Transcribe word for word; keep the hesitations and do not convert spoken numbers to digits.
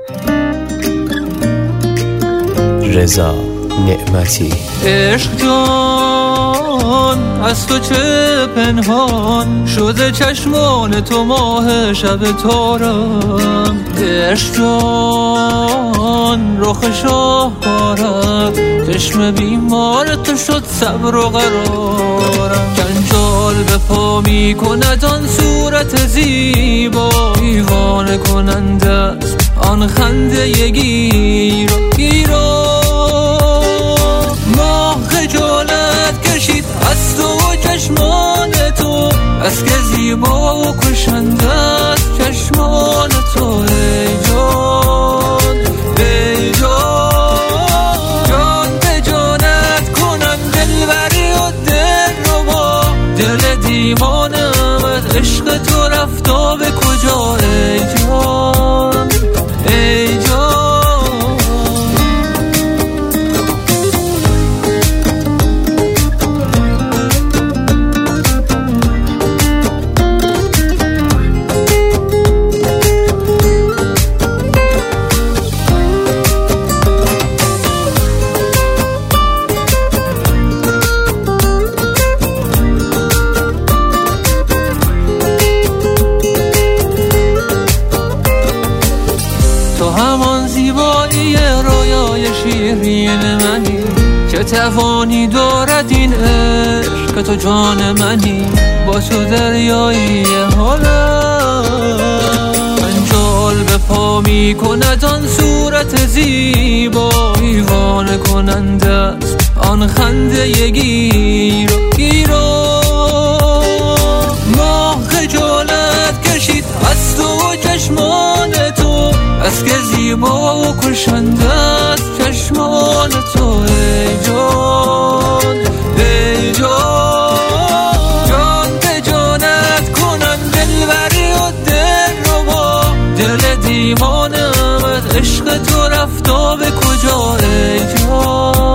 رضا نعمتی. عشق جان از تو چه پنهان شده، چشمان تو ماه شب تارم. عشق جان رخ شاهکارم، چشم بیمار تو شد صبر و قرارم. جنجال به پا می کند آن صورت زیبا، دیوانه کننده است آن خنده گیر و گیرا. ماه خجالت کشید از تو و چشمان تو، بس که زیبا و کشنده است چشمان تو. ای جان ای جان، جان به جانت کنم دلبری و دل ربا. دل دیوانم از عشق تو رفتا به کجا. ای جان ای جان. تو همان زیبایی رویای شیرین منی، چه توانی دارد این عشق که تو جان منی. با تو دریایی حالم، جنجال به پا می کند آن صورت زیبا، دیوانه کننده است آن خنده گیر و گیرا. ماه خجالت کشید از تو و چشمان تو، بس که زیبا و کشنده است چشمان تو. ای جان ای جان، جان به جانت کنم دلبری و دل ربا. دل دیوانم از عشق تو رفتا به کجا. ای جان